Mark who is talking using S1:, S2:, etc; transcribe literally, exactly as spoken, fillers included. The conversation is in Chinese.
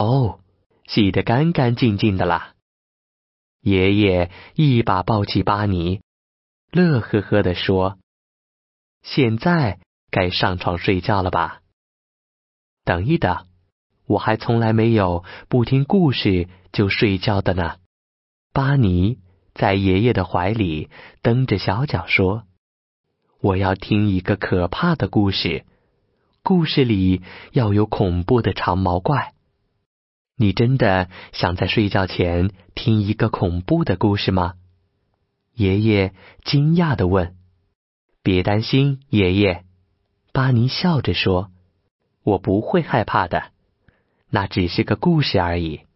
S1: 哦，洗得干干净净的啦。爷爷一把抱起巴尼，乐呵呵地说：现在该上床睡觉了吧？等一等，我还从来没有不听故事就睡觉的呢。巴尼在爷爷的怀里蹬着小脚说：我要听一个可怕的故事，故事里要有恐怖的长毛怪。你真的想在睡觉前听一个恐怖的故事吗？爷爷惊讶地问。别担心，爷爷，巴尼笑着说，我不会害怕的，那只是个故事而已。